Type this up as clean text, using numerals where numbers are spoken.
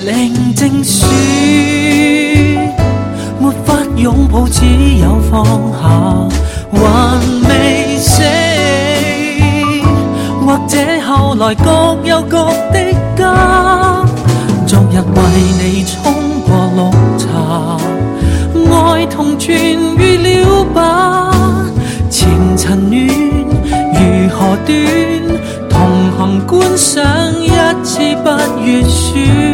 寧靜說，沒法擁抱，只有放下，還未死，或者後來各有各的家。昨日為你沖過綠茶，愛同痊癒了吧？前塵戀如何斷？同行觀賞一次不悅書。